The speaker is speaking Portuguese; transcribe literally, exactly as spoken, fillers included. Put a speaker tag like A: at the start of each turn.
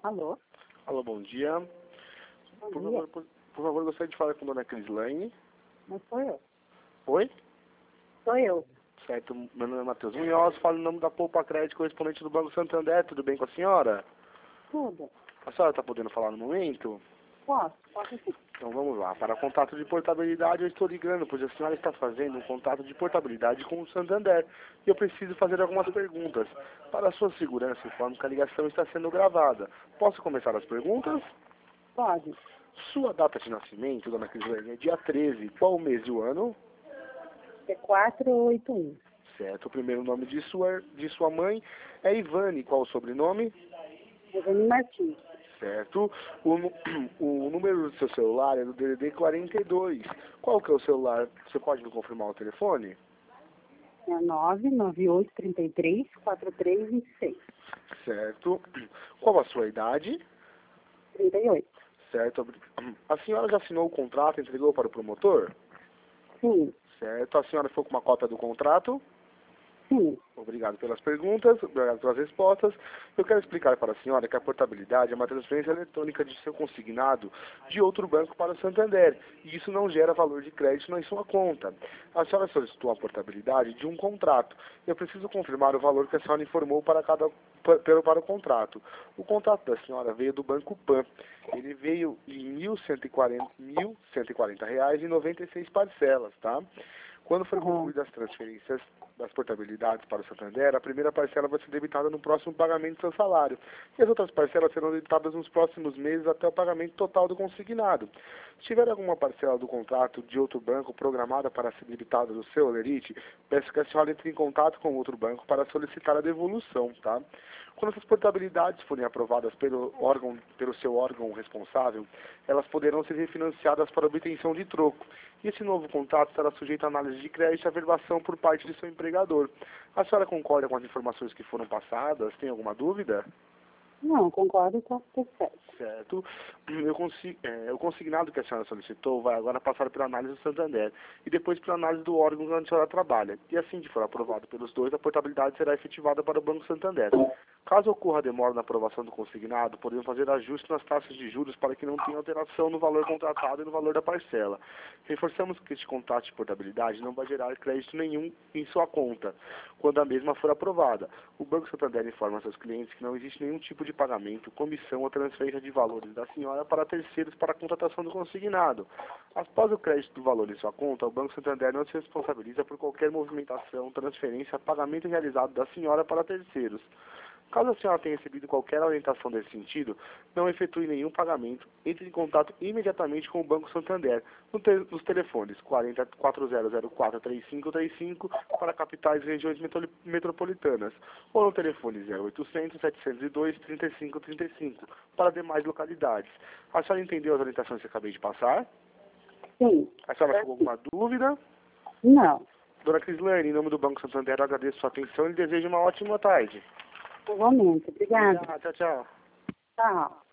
A: Alô?
B: Alô, bom dia.
A: Bom
B: Por
A: dia.
B: favor, por, por favor, gostaria de falar com a dona Crislaine.
A: Não sou eu.
B: Oi?
A: Sou eu.
B: Certo, meu nome é Matheus Munhoz, falo em nome da Poupa Crédito, correspondente do Banco Santander. Tudo bem com a senhora?
A: Tudo.
B: A senhora está podendo falar no momento?
A: Posso? Posso sim.
B: Então vamos lá. Para contato de portabilidade, eu estou ligando, pois a senhora está fazendo um contato de portabilidade com o Santander. E eu preciso fazer algumas perguntas. Para a sua segurança, informo que a ligação está sendo gravada. Posso começar as perguntas?
A: Pode.
B: Sua data de nascimento, dona Crislaine, é dia treze. Qual o mês e o ano?
A: É quatro oito um.
B: Certo. O primeiro nome de sua, de sua mãe é Ivane. Qual o sobrenome?
A: Evane Martins.
B: Certo. O, nu- o número do seu celular é do D D D quarenta e dois. Qual que é o celular? Você pode me confirmar o telefone?
A: É nove nove oito três três quatro três dois seis.
B: Certo. Qual a sua idade?
A: trinta e oito.
B: Certo. A senhora já assinou o contrato e entregou para o promotor?
A: Sim.
B: Certo. A senhora ficou com uma cópia do contrato?
A: Sim.
B: Obrigado pelas perguntas, obrigado pelas respostas. Eu quero explicar para a senhora que a portabilidade é uma transferência eletrônica de seu consignado de outro banco para o Santander, e isso não gera valor de crédito na sua conta. A senhora solicitou a portabilidade de um contrato. Eu preciso confirmar o valor que a senhora informou para cada pa- pelo para o contrato. O contrato da senhora veio do Banco Pan. Ele veio em mil cento e quarenta mil cento e quarenta reais e noventa e seis parcelas, tá? Quando for
A: Uhum.
B: concluídas as transferências das portabilidades para o Santander, a primeira parcela vai ser debitada no próximo pagamento do seu salário. E as outras parcelas serão debitadas nos próximos meses até o pagamento total do consignado. Se tiver alguma parcela do contrato de outro banco programada para ser debitada do seu Olerite, peço que a senhora entre em contato com outro banco para solicitar a devolução, tá? Quando essas portabilidades forem aprovadas pelo órgão, pelo seu órgão responsável, elas poderão ser refinanciadas para obtenção de troco. E esse novo contrato estará sujeito à análise de crédito e averbação por parte de seu empregador. A senhora concorda com as informações que foram passadas? Tem alguma dúvida?
A: Não, concordo com o que certo.
B: Certo. Eu consi é, o consignado que a senhora solicitou vai agora passar pela análise do Santander e depois pela análise do órgão onde a senhora trabalha. E assim que for aprovado pelos dois, a portabilidade será efetivada para o Banco Santander. Caso ocorra demora na aprovação do consignado, podemos fazer ajustes nas taxas de juros para que não tenha alteração no valor contratado e no valor da parcela. Reforçamos que este contrato de portabilidade não vai gerar crédito nenhum em sua conta, quando a mesma for aprovada. O Banco Santander informa seus clientes que não existe nenhum tipo de pagamento, comissão ou transferência de valores da senhora para terceiros para a contratação do consignado. Após o crédito do valor em sua conta, o Banco Santander não se responsabiliza por qualquer movimentação, transferência, pagamento realizado da senhora para terceiros. Caso a senhora tenha recebido qualquer orientação nesse sentido, não efetue nenhum pagamento, entre em contato imediatamente com o Banco Santander, no te nos telefones quarenta, quatro zero zero quatro, três cinco três cinco para capitais e regiões metro metropolitanas, ou no telefone zero oitocentos, setecentos e dois, trinta e cinco trinta e cinco para demais localidades. A senhora entendeu as orientações que eu acabei de passar?
A: Sim.
B: A senhora ficou com alguma dúvida?
A: Não.
B: Dona Crislaine, em nome do Banco Santander, eu agradeço sua atenção e desejo uma ótima tarde.
A: Igualmente. Obrigada.
B: Obrigado, tchau, tchau.
A: Tchau.